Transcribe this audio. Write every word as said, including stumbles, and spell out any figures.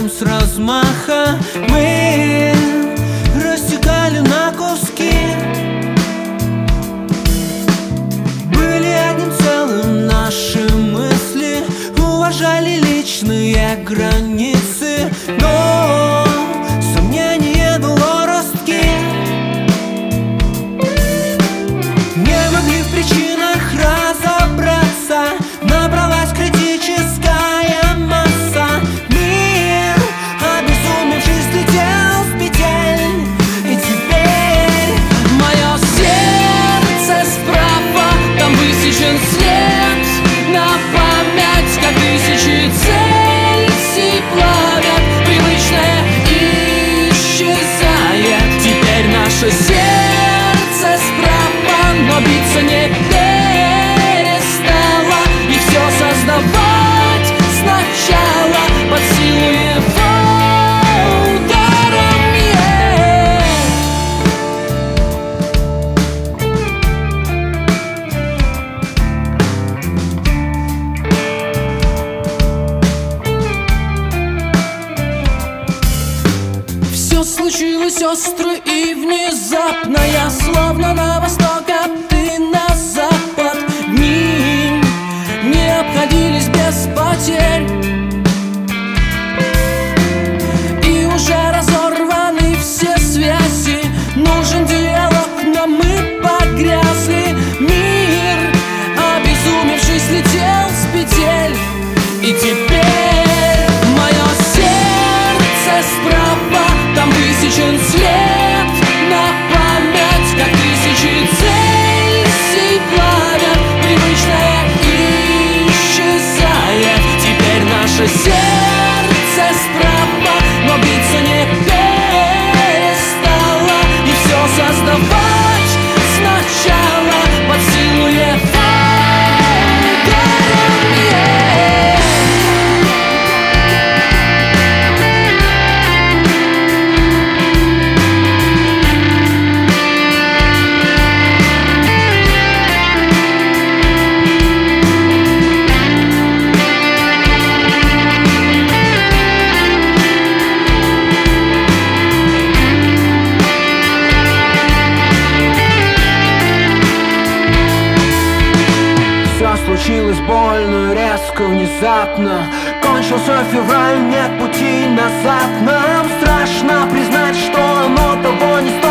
ударом с размаха мы рассекали на куски. Были одним целым наши мысли, уважали личные границы, но сомнение дало ростки. Не могли в причинах разобраться, набралась критическая масса. Мир, обезумевший, слетел с петель, и теперь мое сердце справа, там высечен след на память, как тысячи Цельсий плавят, привычное исчезает. Теперь наше сердце справа, но биться не перестало, и все создавать сначала под силу его ударом, yeah. Все случилось остро и внезапно, я словно на восток, а ты на запад. Дни не обходились без потерь, и уже разорваны все связи. Нужен диалог, но мы погрязли. Мир, обезумевший, слетел с петель, и теперь мое сердце справа, там высечен след на память, как тысячи Цельсий плавят, привычное исчезает. Теперь наше сердце справа, но биться не перестало, и все создавать сначала под силу его ударом, yeah. все случилось больно, резко, внезапно. Кончился февраль, нет пути назад. Нам страшно признать, что оно того не стоит.